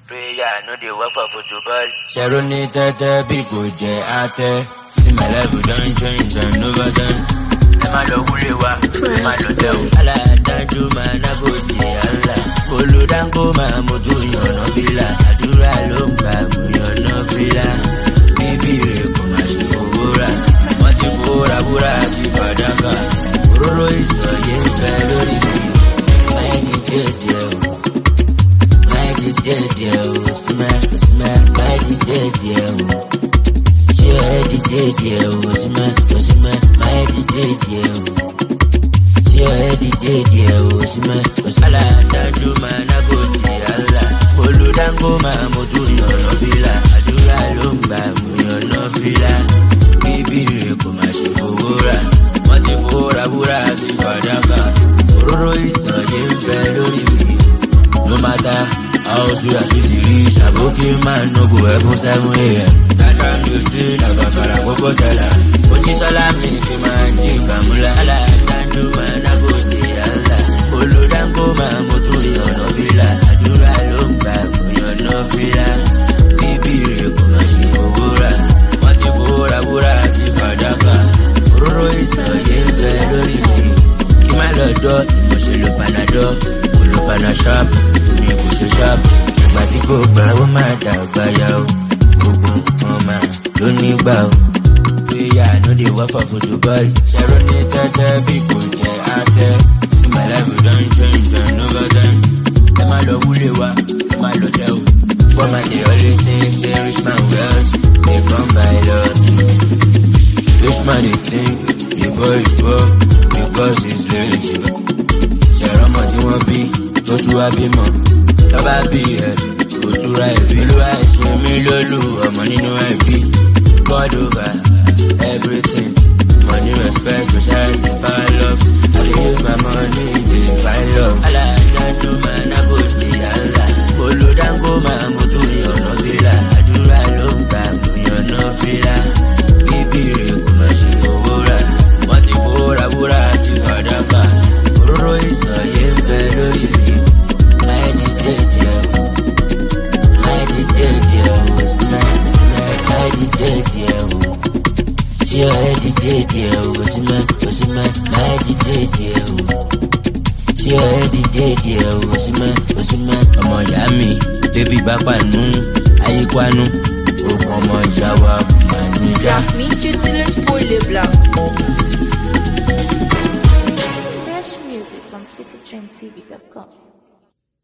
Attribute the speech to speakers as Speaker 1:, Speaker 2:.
Speaker 1: Prayer, no dey work for football.
Speaker 2: Sharoni tete biko je ate. See my level don't change and over done.
Speaker 1: Ema lo wule wa, ema lo tell.
Speaker 2: Ala danju mana boti Allah. Kolo dango ma moju yono fila. Adura lomba mu yono fila. Bibi re kuma shi owora. Mati fora bura ti fadaka. Ororo iso ye nfe lori mi. Maidi jeje o. Maidi jeje o. Smell, maidi jeje o. She headi jeje o. Smell, maidi jeje o. She headi jeje o. Smell, ala danju mana boti Allah. Kolo dango ma moju yono fila. Adura lomba mu yono fila. Bibi re kuma shi owora. Mati fora bura ti fadaka. Ororo iso ye nfe lori mi. No matter how sweet as we reach, a bookie man no go heaven 7 a.m. That time you see, never fara koko sela. Oji salami fi man jiva mula ala. Dandu man a boti Allah. Olo dango ma motu yono fila. Adura lomba mu yono fila. Bibi re kuma shi owora. Mati fora bura ti fadaka. Ororo iso ye nfe lori mi. Kima lodo, mo se lo panado. Olo pana shop, mi ko se shop. Ìgbà tí kò gbà ó máa dàgbà yá o. Gbogbo nǹkan máa ló nígbà o. Prayer no dey work for football. Sharoni tete bí kò jẹ́ àtẹ. See my life don change and over time. Ẹ má lọ wúlé wa, ẹ má lọ tẹ o. Poor man dey always say rich man wealth dey come by lot. Rich man dey think the boy is poor because he's lazy. Ṣẹ̀rọ̀mọ̀ tí wọ́n bí tó tún wá bímọ. Lọ́ba bí ẹ̀ òtúra ẹ̀bí ló wá ṣe mí lólú ọmọ nínú ẹbí. God over everything. Money, respect, society, power, love. I dey use my money, dey find love. Allah, dandu man, I go stay Allah. Olo dango ma motu yono fila. Adura lomba mu yono fila. Bibi re kuma shi owora. Mati fora bura ti fadaka. Ororo iso ye nfe lori mi. Maidi jeje o. Maidi jeje o. Smell, maidi jeje o. She headi jeje o. Smell, maidi jeje o. She headi jeje o. Smell, ọmọ ìyá mi, bébí bá pàánù, ayé kwánú. Ogun ọmọ ìyá wa máa ní já.
Speaker 3: Meet you till it's poorly black. Fresh music from citytrendtv.com.